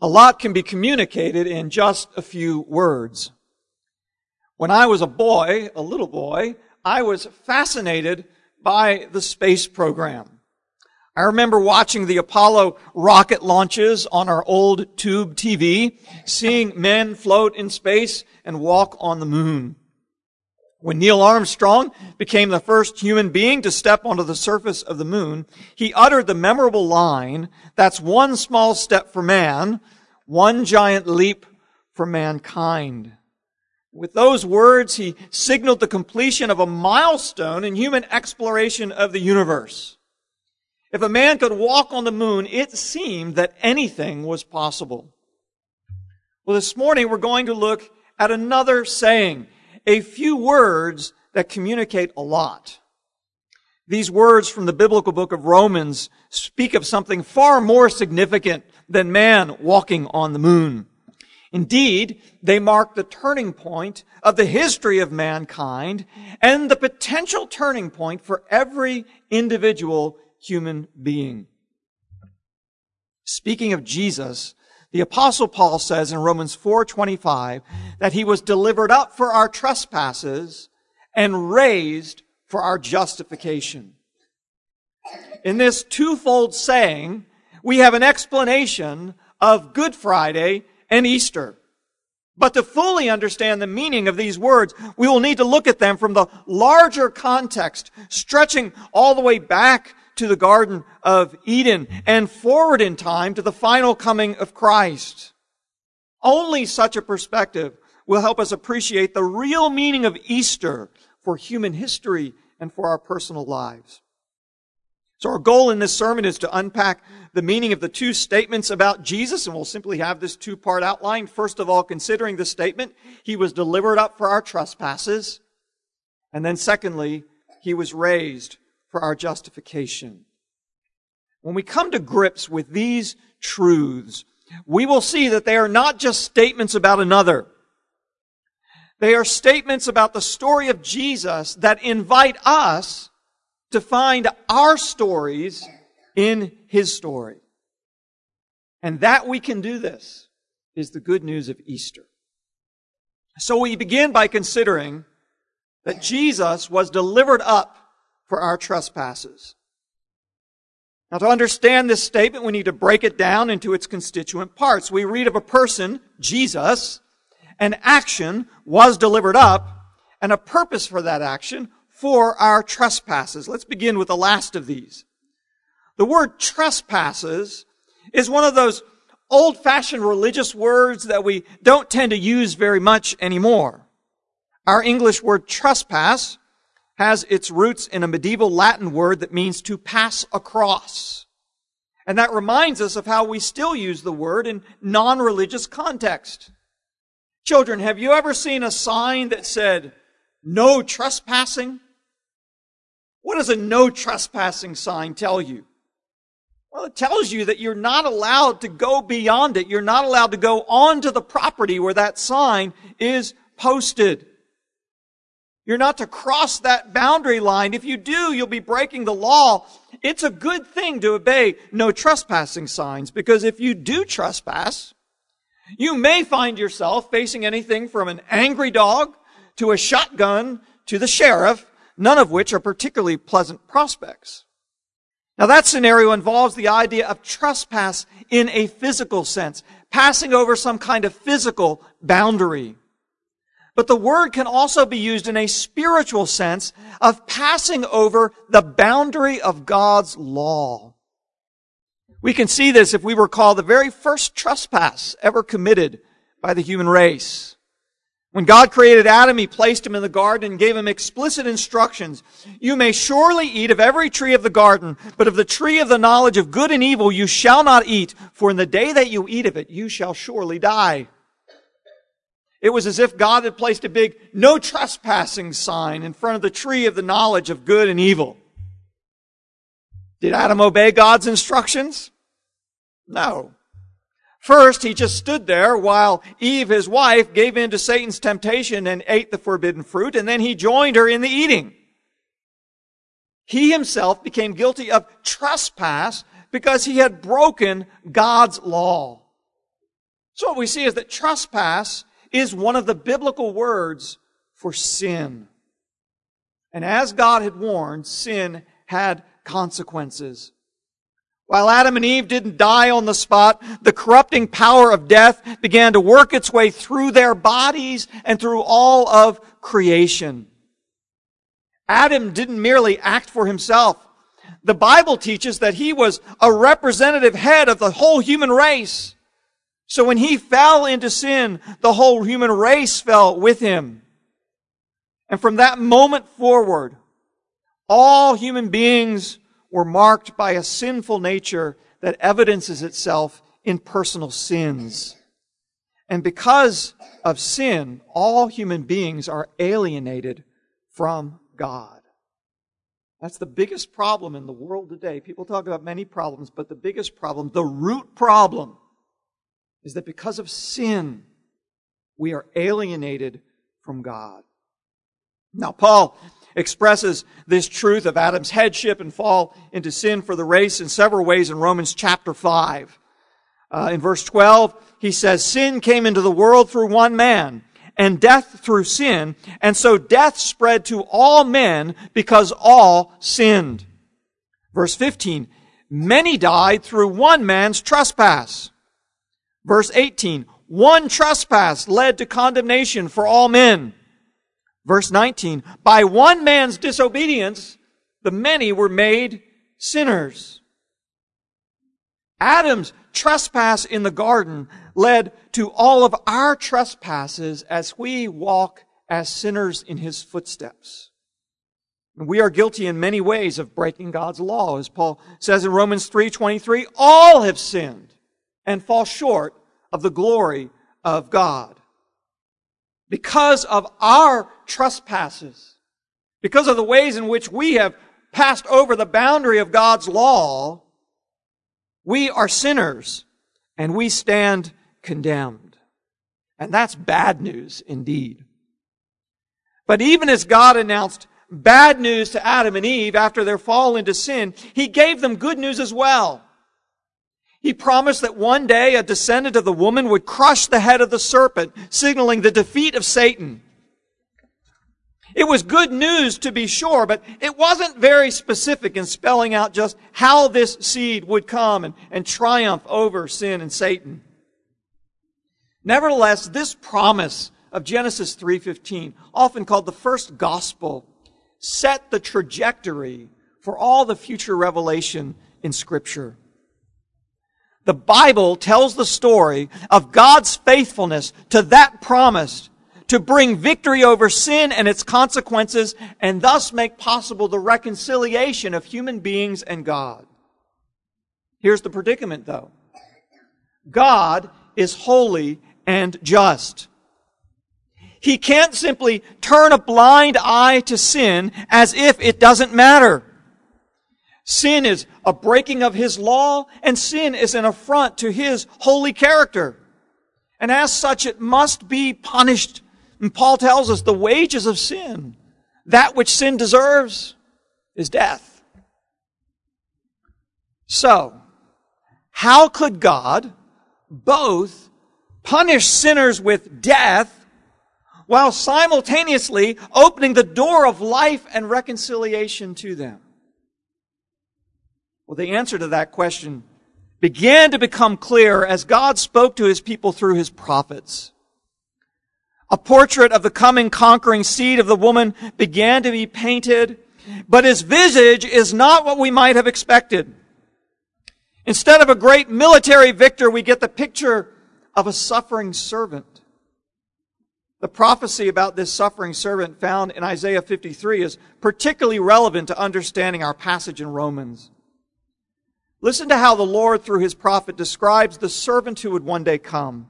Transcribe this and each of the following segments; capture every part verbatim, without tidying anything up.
A lot can be communicated in just a few words. When I was a boy, a little boy, I was fascinated by the space program. I remember watching the Apollo rocket launches on our old tube T V, seeing men float in space and walk on the moon. When Neil Armstrong became the first human being to step onto the surface of the moon, he uttered the memorable line, "That's one small step for man, one giant leap for mankind." With those words, he signaled the completion of a milestone in human exploration of the universe. If a man could walk on the moon, it seemed that anything was possible. Well, this morning we're going to look at another saying, a few words that communicate a lot. These words from the biblical book of Romans speak of something far more significant than man walking on the moon. Indeed, they mark the turning point of the history of mankind and the potential turning point for every individual human being. Speaking of Jesus, the Apostle Paul says in Romans four twenty-five that he was delivered up for our trespasses and raised for our justification. In this twofold saying, we have an explanation of Good Friday and Easter. But to fully understand the meaning of these words, we will need to look at them from the larger context, stretching all the way back to the Garden of Eden and forward in time to the final coming of Christ. Only such a perspective will help us appreciate the real meaning of Easter for human history and for our personal lives. So our goal in this sermon is to unpack the meaning of the two statements about Jesus, and we'll simply have this two-part outline. First of all, considering the statement, he was delivered up for our trespasses. And then secondly, he was raised for our justification. When we come to grips with these truths, we will see that they are not just statements about another. They are statements about the story of Jesus that invite us to find our stories in his story. And that we can do this is the good news of Easter. So we begin by considering that Jesus was delivered up for our trespasses. Now, to understand this statement, we need to break it down into its constituent parts. We read of a person, Jesus, an action was delivered up, and a purpose for that action for our trespasses. Let's begin with the last of these. The word trespasses is one of those old-fashioned religious words that we don't tend to use very much anymore. Our English word trespass has its roots in a medieval Latin word that means to pass across. And that reminds us of how we still use the word in non-religious context. Children, have you ever seen a sign that said, "No trespassing"? What does a no trespassing sign tell you? Well, it tells you that you're not allowed to go beyond it. You're not allowed to go onto the property where that sign is posted. You're not to cross that boundary line. If you do, you'll be breaking the law. It's a good thing to obey no trespassing signs, because if you do trespass, you may find yourself facing anything from an angry dog to a shotgun to the sheriff, none of which are particularly pleasant prospects. Now that scenario involves the idea of trespass in a physical sense, passing over some kind of physical boundary. But the word can also be used in a spiritual sense of passing over the boundary of God's law. We can see this if we recall the very first trespass ever committed by the human race. When God created Adam, he placed him in the garden and gave him explicit instructions. You may surely eat of every tree of the garden, but of the tree of the knowledge of good and evil you shall not eat, for in the day that you eat of it, you shall surely die. It was as if God had placed a big no trespassing sign in front of the tree of the knowledge of good and evil. Did Adam obey God's instructions? No. First, he just stood there while Eve, his wife, gave in to Satan's temptation and ate the forbidden fruit, and then he joined her in the eating. He himself became guilty of trespass because he had broken God's law. So what we see is that trespass is one of the biblical words for sin. And as God had warned, sin had consequences. While Adam and Eve didn't die on the spot, the corrupting power of death began to work its way through their bodies and through all of creation. Adam didn't merely act for himself. The Bible teaches that he was a representative head of the whole human race. So when he fell into sin, the whole human race fell with him. And from that moment forward, all human beings were marked by a sinful nature that evidences itself in personal sins. And because of sin, all human beings are alienated from God. That's the biggest problem in the world today. People talk about many problems, but the biggest problem, the root problem, is that because of sin, we are alienated from God. Now, Paul expresses this truth of Adam's headship and fall into sin for the race in several ways in Romans chapter five. Uh, in verse twelve, he says, "Sin came into the world through one man, and death through sin, and so death spread to all men because all sinned." Verse fifteen, "Many died through one man's trespass." Verse eighteen, "One trespass led to condemnation for all men." Verse nineteen, "By one man's disobedience, the many were made sinners." Adam's trespass in the garden led to all of our trespasses as we walk as sinners in his footsteps. And we are guilty in many ways of breaking God's law. As Paul says in Romans three twenty-three, all have sinned and fall short of the glory of God. Because of our trespasses, because of the ways in which we have passed over the boundary of God's law, we are sinners and we stand condemned. And that's bad news indeed. But even as God announced bad news to Adam and Eve after their fall into sin, He gave them good news as well. He promised that one day a descendant of the woman would crush the head of the serpent, signaling the defeat of Satan. It was good news to be sure, but it wasn't very specific in spelling out just how this seed would come and, and triumph over sin and Satan. Nevertheless, this promise of Genesis three fifteen, often called the first gospel, set the trajectory for all the future revelation in Scripture. The Bible tells the story of God's faithfulness to that promise to bring victory over sin and its consequences and thus make possible the reconciliation of human beings and God. Here's the predicament, though. God is holy and just. He can't simply turn a blind eye to sin as if it doesn't matter. Sin is a breaking of His law, and sin is an affront to His holy character. And as such, it must be punished. And Paul tells us the wages of sin, that which sin deserves, is death. So, how could God both punish sinners with death while simultaneously opening the door of life and reconciliation to them? Well, the answer to that question began to become clear as God spoke to His people through His prophets. A portrait of the coming conquering seed of the woman began to be painted, but his visage is not what we might have expected. Instead of a great military victor, we get the picture of a suffering servant. The prophecy about this suffering servant found in Isaiah fifty-three is particularly relevant to understanding our passage in Romans. Listen to how the Lord, through His prophet, describes the servant who would one day come.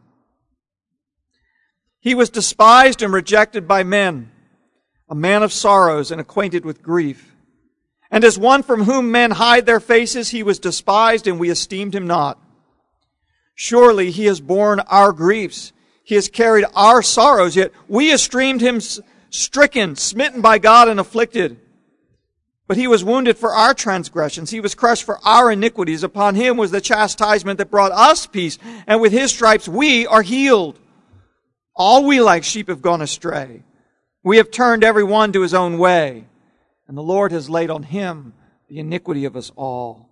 "He was despised and rejected by men, a man of sorrows and acquainted with grief. And as one from whom men hide their faces, He was despised, and we esteemed Him not. Surely He has borne our griefs. He has carried our sorrows, yet we esteemed Him stricken, smitten by God, and afflicted. But he was wounded for our transgressions. He was crushed for our iniquities. Upon him was the chastisement that brought us peace. And with his stripes we are healed. All we like sheep have gone astray. We have turned every one to his own way. And the Lord has laid on him the iniquity of us all.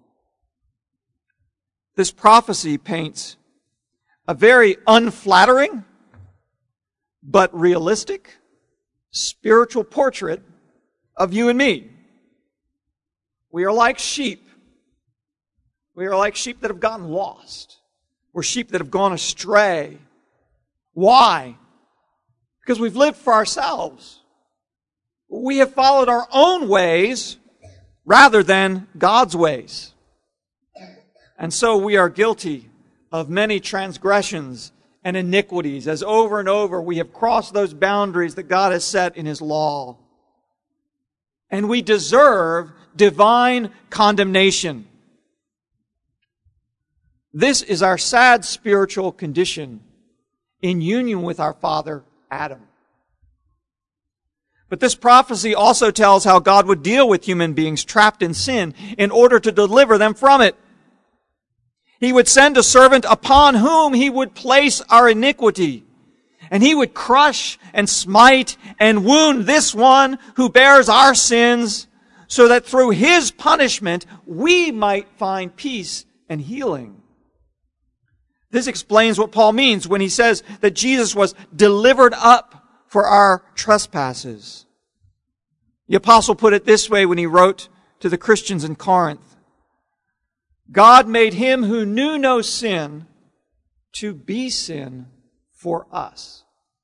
This prophecy paints a very unflattering but realistic spiritual portrait of you and me. We are like sheep. We are like sheep that have gotten lost. We're sheep that have gone astray. Why? Because we've lived for ourselves. We have followed our own ways rather than God's ways. And so we are guilty of many transgressions and iniquities, as over and over we have crossed those boundaries that God has set in His law. And we deserve divine condemnation. This is our sad spiritual condition in union with our father Adam. But this prophecy also tells how God would deal with human beings trapped in sin in order to deliver them from it. He would send a servant upon whom He would place our iniquity. And He would crush and smite and wound this one who bears our sins, so that through His punishment we might find peace and healing. This explains what Paul means when he says that Jesus was delivered up for our trespasses. The apostle put it this way when he wrote to the Christians in Corinth: God made Him who knew no sin to be sin for us.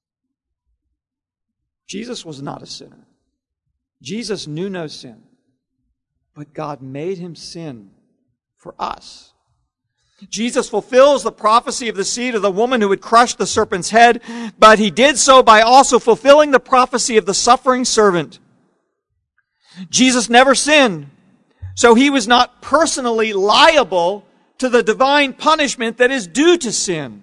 Jesus was not a sinner. Jesus knew no sin. But God made Him sin for us. Jesus fulfills the prophecy of the seed of the woman who would crush the serpent's head, but He did so by also fulfilling the prophecy of the suffering servant. Jesus never sinned, so He was not personally liable to the divine punishment that is due to sin.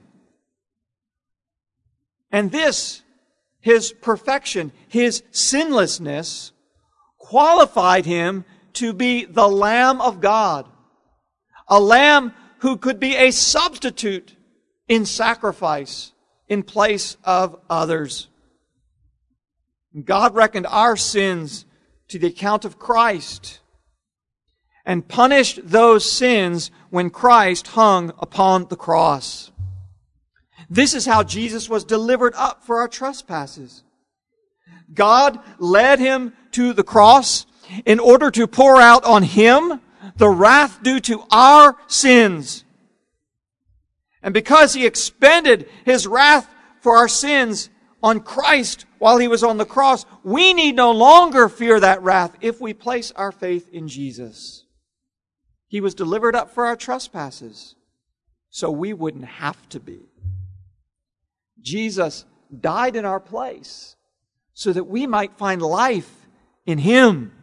And this, His perfection, His sinlessness, qualified Him to be the Lamb of God. A Lamb who could be a substitute in sacrifice in place of others. God reckoned our sins to the account of Christ and punished those sins when Christ hung upon the cross. This is how Jesus was delivered up for our trespasses. God led Him to the cross in order to pour out on Him the wrath due to our sins. And because He expended His wrath for our sins on Christ while He was on the cross, we need no longer fear that wrath if we place our faith in Jesus. He was delivered up for our trespasses, so we wouldn't have to be. Jesus died in our place so that we might find life in Him.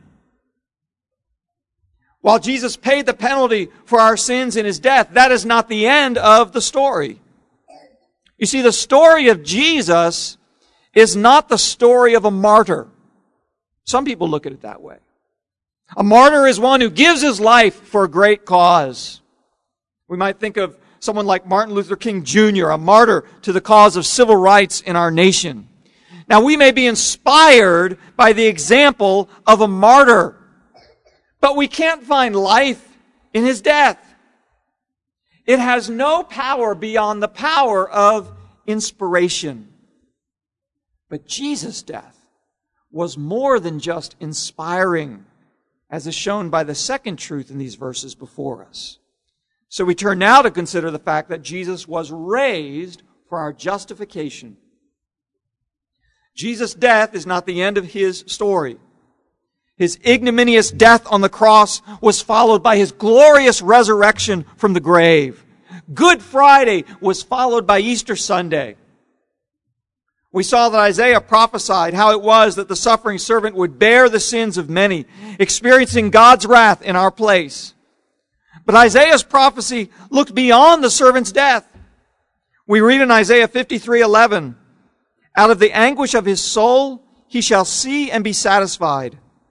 While Jesus paid the penalty for our sins in His death, that is not the end of the story. You see, the story of Jesus is not the story of a martyr. Some people look at it that way. A martyr is one who gives his life for a great cause. We might think of someone like Martin Luther King Junior, a martyr to the cause of civil rights in our nation. Now, we may be inspired by the example of a martyr, but we can't find life in his death. It has no power beyond the power of inspiration. But Jesus' death was more than just inspiring, as is shown by the second truth in these verses before us. So we turn now to consider the fact that Jesus was raised for our justification. Jesus' death is not the end of His story. His ignominious death on the cross was followed by His glorious resurrection from the grave. Good Friday was followed by Easter Sunday. We saw that Isaiah prophesied how it was that the suffering servant would bear the sins of many, experiencing God's wrath in our place. But Isaiah's prophecy looked beyond the servant's death. We read in Isaiah fifty-three eleven, "Out of the anguish of his soul he shall see and be satisfied.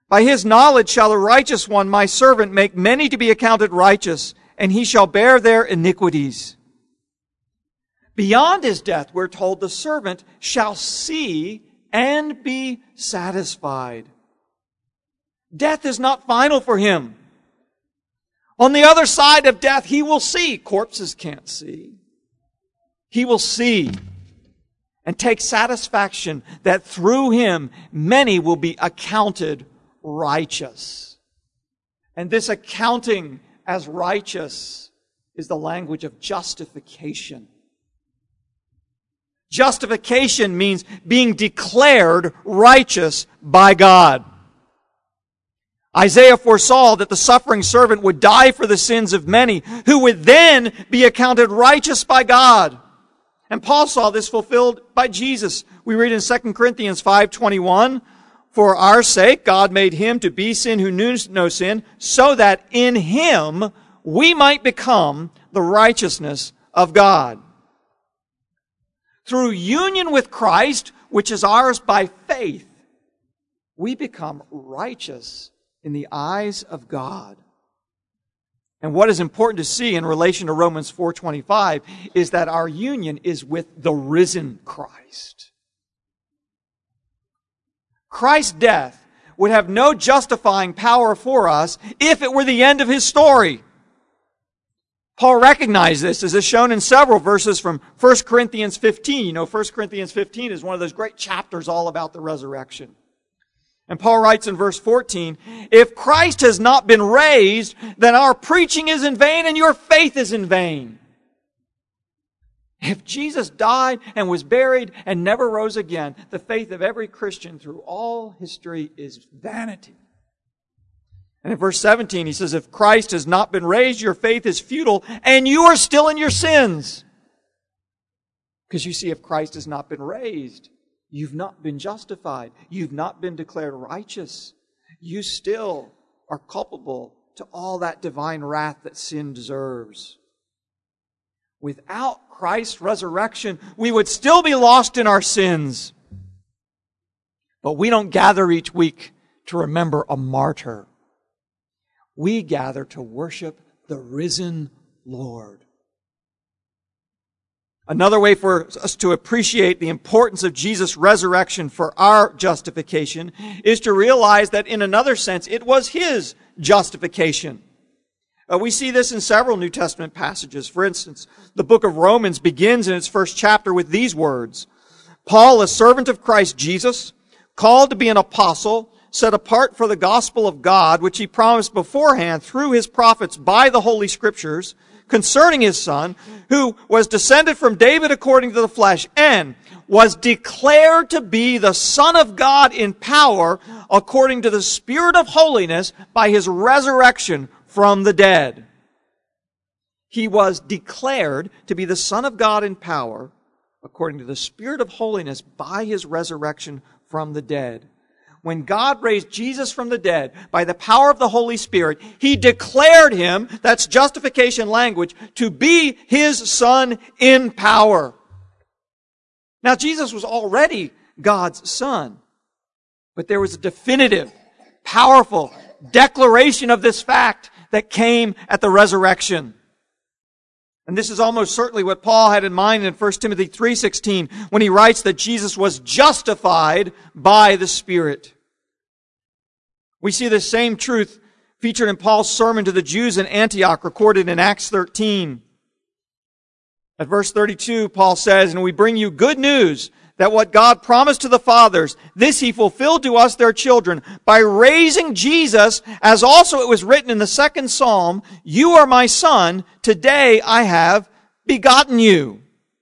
By his knowledge shall the righteous one, my servant, make many to be accounted righteous, and he shall bear their iniquities. Beyond his death, we're told, the servant shall see and be satisfied. Death is not final for him. On the other side of death, he will see. Corpses can't see. He will see and take satisfaction that through him, many will be accounted righteous. And this accounting as righteous is the language of justification. Justification means being declared righteous by God. Isaiah foresaw that the suffering servant would die for the sins of many, who would then be accounted righteous by God. And Paul saw this fulfilled by Jesus. We read in Second Corinthians five twenty-one, "For our sake God made him to be sin who knew no sin, so that in him we might become the righteousness of God." Through union with Christ, which is ours by faith, we become righteous in the eyes of God. And what is important to see in relation to Romans four twenty-five is that our union is with the risen Christ. Christ's death would have no justifying power for us if it were the end of his story. Paul recognized this, as is shown in several verses from First Corinthians fifteen. You know, First Corinthians fifteen is one of those great chapters all about the resurrection. And Paul writes in verse fourteen, "If Christ has not been raised, then our preaching is in vain and your faith is in vain." If Jesus died and was buried and never rose again, the faith of every Christian through all history is vanity. And in verse seventeen, he says, "If Christ has not been raised, your faith is futile, and you are still in your sins." Because you see, if Christ has not been raised, you've not been justified. You've not been declared righteous. You still are culpable to all that divine wrath that sin deserves. Without Christ's resurrection, we would still be lost in our sins. But we don't gather each week to remember a martyr. We gather to worship the risen Lord. Another way for us to appreciate the importance of Jesus' resurrection for our justification is to realize that in another sense, it was his justification. Uh, we see this in several New Testament passages. For instance, the book of Romans begins in its first chapter with these words, "Paul, a servant of Christ Jesus, called to be an apostle, set apart for the gospel of God, which he promised beforehand through his prophets by the Holy Scriptures, concerning his Son, who was descended from David according to the flesh, and was declared to be the Son of God in power, according to the Spirit of holiness, by his resurrection from the dead." He was declared to be the Son of God in power, according to the Spirit of holiness, by his resurrection from the dead. When God raised Jesus from the dead by the power of the Holy Spirit, he declared him, that's justification language, to be his Son in power. Now, Jesus was already God's Son, but there was a definitive, powerful declaration of this fact that came at the resurrection. And this is almost certainly what Paul had in mind in First Timothy three sixteen when he writes that Jesus was justified by the Spirit. We see the same truth featured in Paul's sermon to the Jews in Antioch, recorded in Acts thirteen. At verse thirty-two, Paul says, "And we bring you good news that what God promised to the fathers, this he fulfilled to us their children, by raising Jesus, as also it was written in the second psalm, 'You are my son, today I have begotten you.'"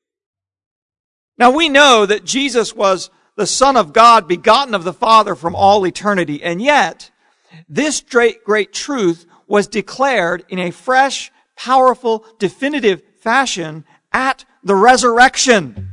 Now we know that Jesus was the Son of God, begotten of the Father from all eternity, and yet this great, great truth was declared in a fresh, powerful, definitive fashion at the resurrection.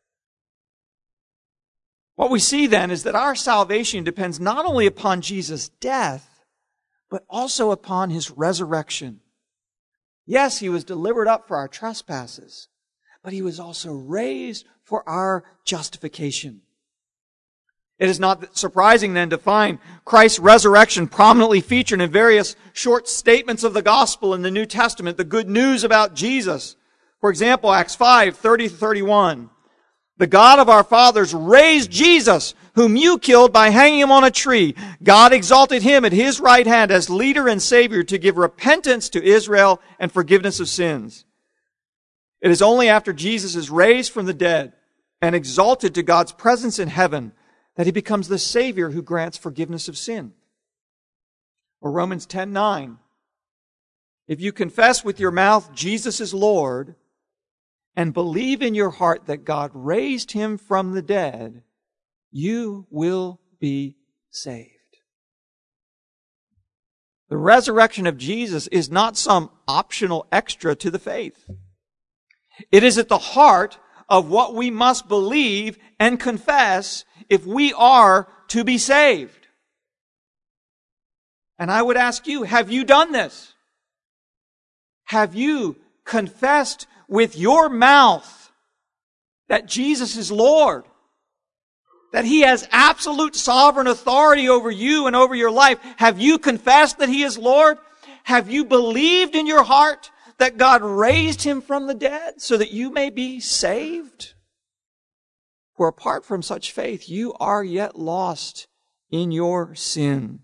What we see then is that our salvation depends not only upon Jesus' death, but also upon his resurrection. Yes, he was delivered up for our trespasses, but he was also raised for our justification. It is not surprising then to find Christ's resurrection prominently featured in various short statements of the gospel in the New Testament, the good news about Jesus. For example, Acts five, thirty to thirty-one. The God of our fathers raised Jesus, whom you killed by hanging him on a tree. God exalted him at his right hand as leader and savior to give repentance to Israel and forgiveness of sins. It is only after Jesus is raised from the dead and exalted to God's presence in heaven that he becomes the Savior who grants forgiveness of sin. Or Romans ten nine. If you confess with your mouth Jesus is Lord and believe in your heart that God raised him from the dead, you will be saved. The resurrection of Jesus is not some optional extra to the faith. It is at the heart of what we must believe and confess if we are to be saved. And I would ask you, have you done this? Have you confessed with your mouth that Jesus is Lord? That he has absolute sovereign authority over you and over your life? Have you confessed that he is Lord? Have you believed in your heart that God raised him from the dead so that you may be saved? For apart from such faith, you are yet lost in your sin.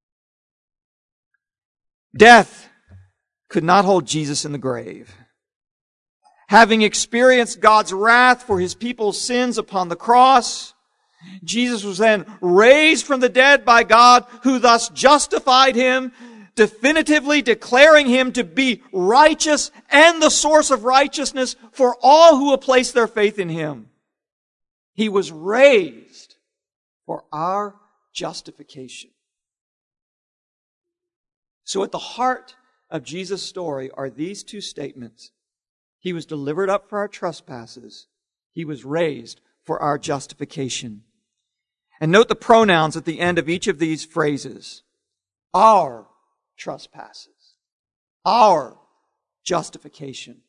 Death could not hold Jesus in the grave. Having experienced God's wrath for his people's sins upon the cross, Jesus was then raised from the dead by God, who thus justified him, definitively declaring him to be righteous and the source of righteousness for all who will place their faith in him. He was raised for our justification. So at the heart of Jesus' story are these two statements. He was delivered up for our trespasses. He was raised for our justification. And note the pronouns at the end of each of these phrases. Our trespasses. Our justification.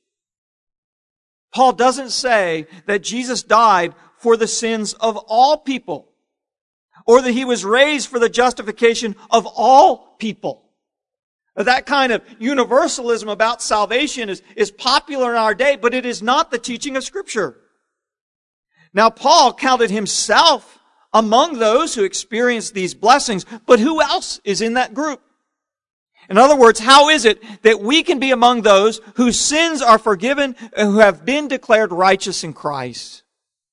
Paul doesn't say that Jesus died for the sins of all people, or that he was raised for the justification of all people. That kind of universalism about salvation is, is popular in our day, but it is not the teaching of Scripture. Now, Paul counted himself among those who experienced these blessings, but who else is in that group? In other words, how is it that we can be among those whose sins are forgiven and who have been declared righteous in Christ?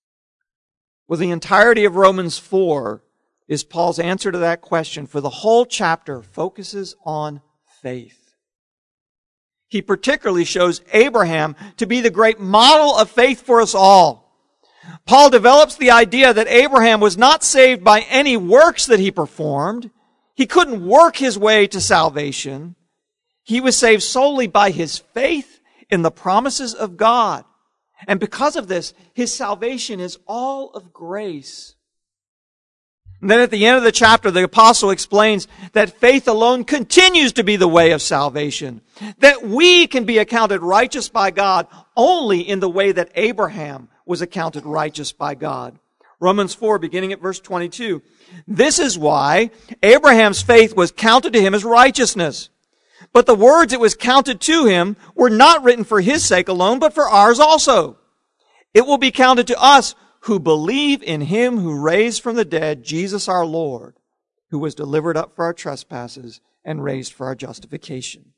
Well, the entirety of Romans four is Paul's answer to that question, for the whole chapter focuses on faith. He particularly shows Abraham to be the great model of faith for us all. Paul develops the idea that Abraham was not saved by any works that he performed. He couldn't work his way to salvation. He was saved solely by his faith in the promises of God. And because of this, his salvation is all of grace. And then at the end of the chapter, the apostle explains that faith alone continues to be the way of salvation. That we can be accounted righteous by God only in the way that Abraham was accounted righteous by God. Romans four, beginning at verse twenty-two. This is why Abraham's faith was counted to him as righteousness. But the words it was counted to him were not written for his sake alone, but for ours also. It will be counted to us who believe in him who raised from the dead Jesus our Lord, who was delivered up for our trespasses and raised for our justification.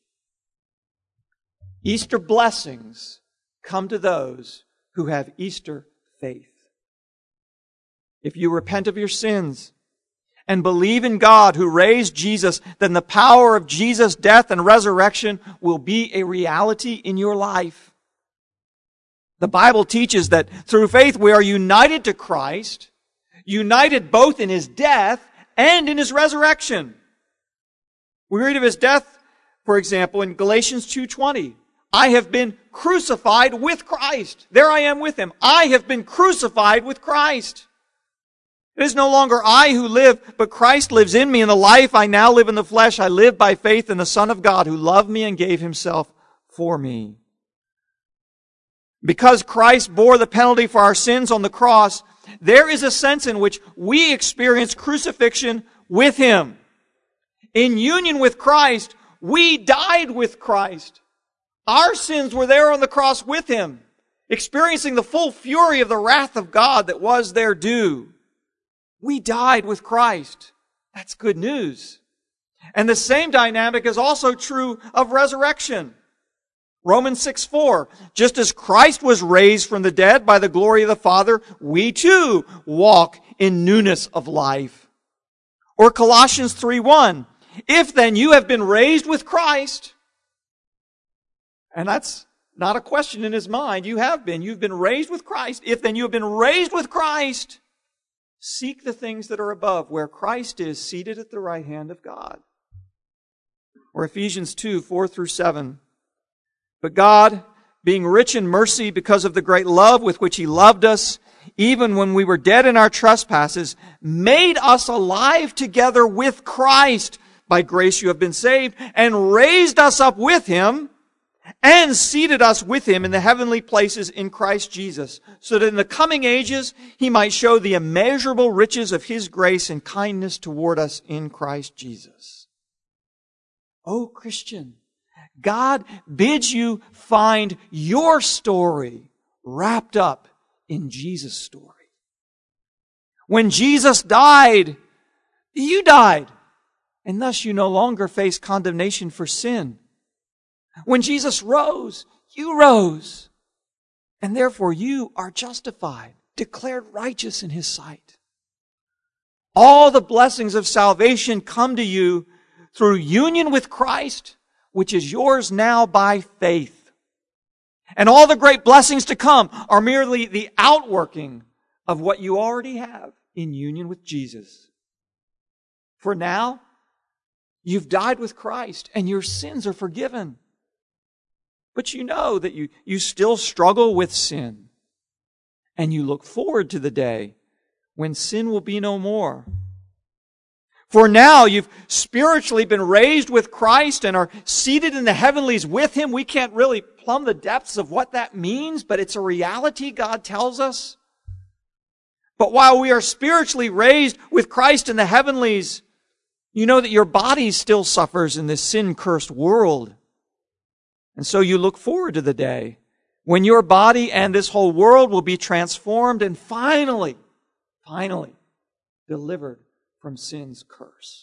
Easter blessings come to those who have Easter faith. If you repent of your sins and believe in God who raised Jesus, then the power of Jesus' death and resurrection will be a reality in your life. The Bible teaches that through faith we are united to Christ, united both in his death and in his resurrection. We read of his death, for example, in Galatians two twenty. I have been crucified with Christ. There I am with him. I have been crucified with Christ. It is no longer I who live, but Christ lives in me. In the life I now live in the flesh, I live by faith in the Son of God who loved me and gave himself for me. Because Christ bore the penalty for our sins on the cross, there is a sense in which we experience crucifixion with Him. In union with Christ, we died with Christ. Our sins were there on the cross with Him, experiencing the full fury of the wrath of God that was their due. We died with Christ. That's good news. And the same dynamic is also true of resurrection. Romans six four, just as Christ was raised from the dead by the glory of the Father, we too walk in newness of life. Or Colossians three one, if then you have been raised with Christ, and that's not a question in his mind, you have been, you've been raised with Christ. If then you have been raised with Christ, seek the things that are above, where Christ is seated at the right hand of God. Or Ephesians two four through seven, but God, being rich in mercy because of the great love with which He loved us, even when we were dead in our trespasses, made us alive together with Christ. By grace you have been saved, and raised us up with Him, and seated us with Him in the heavenly places in Christ Jesus, so that in the coming ages He might show the immeasurable riches of His grace and kindness toward us in Christ Jesus. Oh, Christian, God bids you find your story wrapped up in Jesus' story. When Jesus died, you died, and thus you no longer face condemnation for sin. When Jesus rose, you rose, and therefore you are justified, declared righteous in His sight. All the blessings of salvation come to you through union with Christ, which is yours now by faith. And all the great blessings to come are merely the outworking of what you already have in union with Jesus. For now, you've died with Christ and your sins are forgiven. But you know that you, you still struggle with sin. And you look forward to the day when sin will be no more. For now, you've spiritually been raised with Christ and are seated in the heavenlies with Him. We can't really plumb the depths of what that means, but it's a reality God tells us. But while we are spiritually raised with Christ in the heavenlies, you know that your body still suffers in this sin-cursed world. And so you look forward to the day when your body and this whole world will be transformed and finally, finally delivered from sin's curse.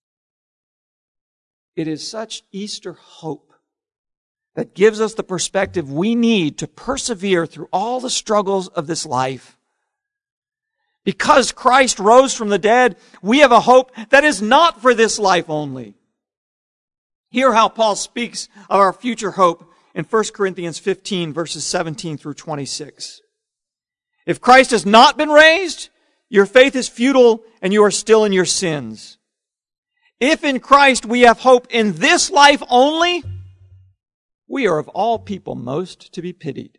It is such Easter hope that gives us the perspective we need to persevere through all the struggles of this life. Because Christ rose from the dead, we have a hope that is not for this life only. Hear how Paul speaks of our future hope in First Corinthians fifteen, verses seventeen through twenty-six. If Christ has not been raised, your faith is futile and you are still in your sins. If in Christ we have hope in this life only, we are of all people most to be pitied.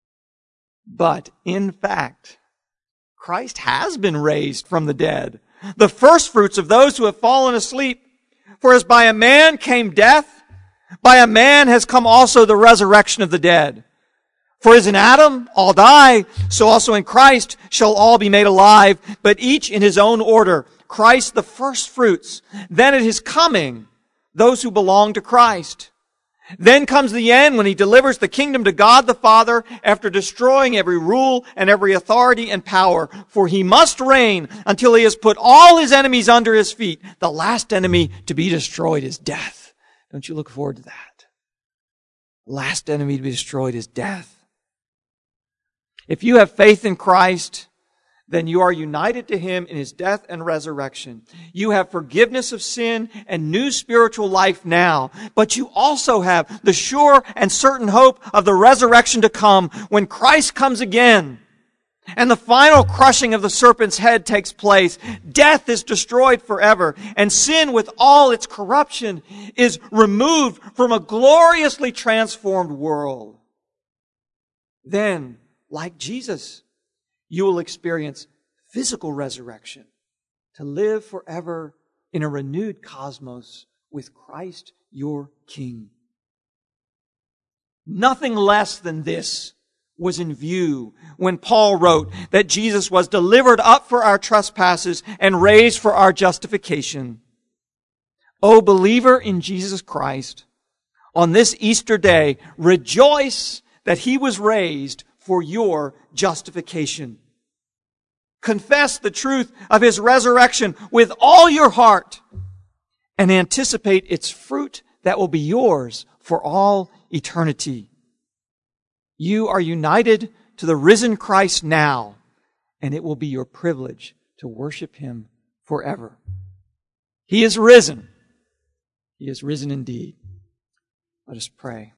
But in fact, Christ has been raised from the dead, the first fruits of those who have fallen asleep. For as by a man came death, by a man has come also the resurrection of the dead. For as in Adam all die, so also in Christ shall all be made alive, but each in his own order. Christ the first fruits, then at His coming, those who belong to Christ. Then comes the end when He delivers the kingdom to God the Father after destroying every rule and every authority and power. For He must reign until He has put all His enemies under His feet. The last enemy to be destroyed is death. Don't you look forward to that? The last enemy to be destroyed is death. If you have faith in Christ, then you are united to Him in His death and resurrection. You have forgiveness of sin and new spiritual life now, but you also have the sure and certain hope of the resurrection to come when Christ comes again and the final crushing of the serpent's head takes place. Death is destroyed forever, and sin with all its corruption is removed from a gloriously transformed world. Then, like Jesus, you will experience physical resurrection to live forever in a renewed cosmos with Christ your King. Nothing less than this was in view when Paul wrote that Jesus was delivered up for our trespasses and raised for our justification. O believer in Jesus Christ, on this Easter day, rejoice that he was raised for your justification. Confess the truth of his resurrection with all your heart and anticipate its fruit that will be yours for all eternity. You are united to the risen Christ now, and it will be your privilege to worship him forever. He is risen. He is risen indeed. Let us pray.